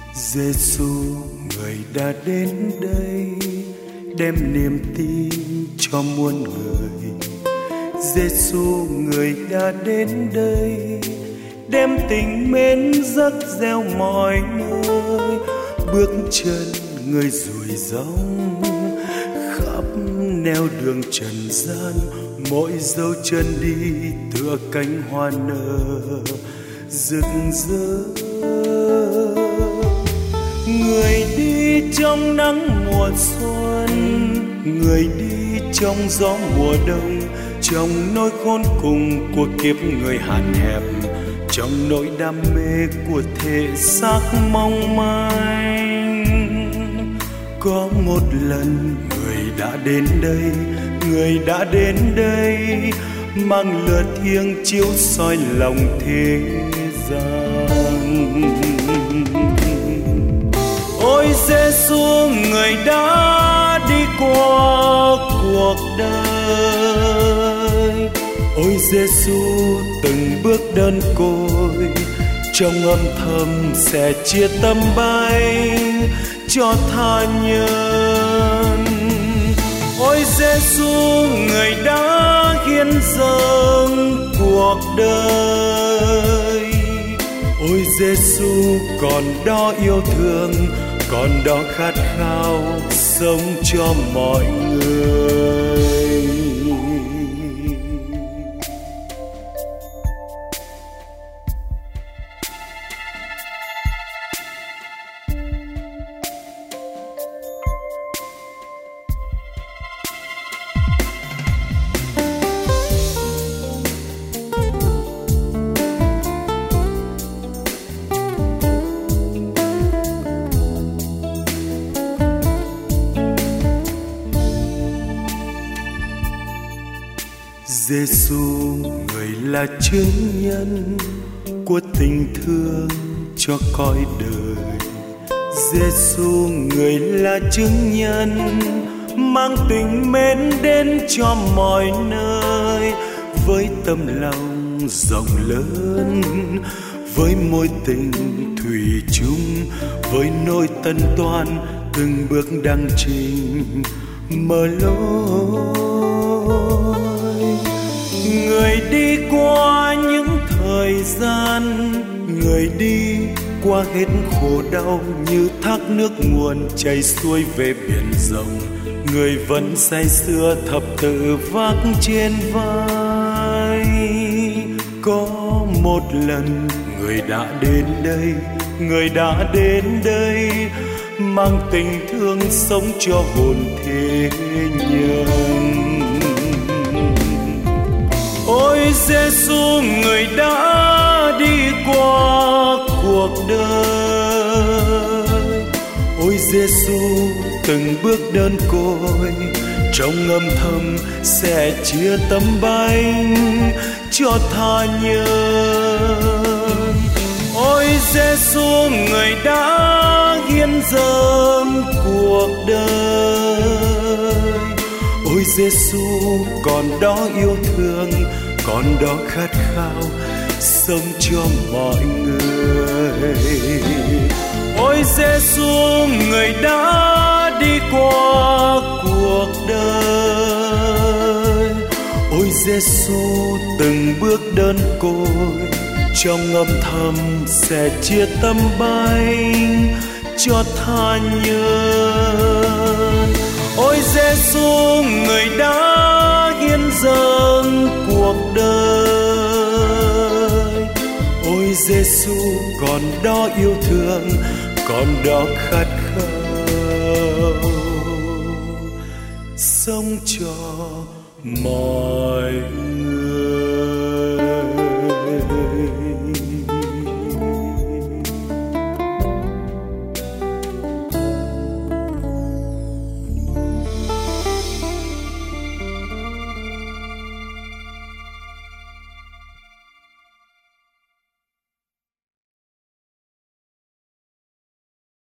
Giêsu người đã đến đây, đem niềm tin cho muôn người. Giêsu người đã đến đây, đem tình mến rắc reo mọi nơi. Bước chân người dùi dóng khắp nẻo đường trần gian, mỗi dấu chân đi tựa cánh hoa nở rực rỡ. Người đi trong nắng mùa xuân, người đi trong gió mùa đông, trong nỗi khốn cùng của kiếp người hạn hẹp, trong nỗi đam mê của thể xác mong manh. Có một lần người đã đến đây, người đã đến đây, mang lửa thiêng chiếu soi lòng thế gian. Ôi Giêsu người đã đi qua cuộc đời, ôi Giêsu từng bước đơn côi, trong âm thầm sẽ chia tâm bay cho tha nhân. Ôi Giêsu người đã hiến dâng cuộc đời, ôi Giêsu còn đó yêu thương, còn đó khát khao sống cho mọi người. Giêsu người là chứng nhân của tình thương cho cõi đời. Giêsu người là chứng nhân mang tình mến đến cho mọi nơi, với tâm lòng rộng lớn, với mối tình thủy chung, với nỗi tân toan từng bước đăng trình mở lối. Người đi qua những thời gian, người đi qua hết khổ đau, như thác nước nguồn chảy xuôi về biển rộng. Người vẫn say sưa thập tự vác trên vai. Có một lần người đã đến đây, người đã đến đây, mang tình thương sống cho hồn thế nhân. Ôi Giêsu người đã đi qua cuộc đời, ôi Giêsu từng bước đơn côi, trong âm thầm sẽ chia tấm bánh cho tha nhân. Ôi Giêsu người đã hiến dâng cuộc đời, ôi Giêsu còn đó yêu thương, còn đó khát khao sống cho mọi người. Ôi Giêsu người đã đi qua cuộc đời, ôi Giêsu từng bước đơn côi, trong âm thầm sẽ chia tấm bánh cho tha nhân. Ôi Giêsu người đã hiến dâng cuộc đời, ôi Giêsu còn đó yêu thương, còn đó khát khao sống cho mọi người.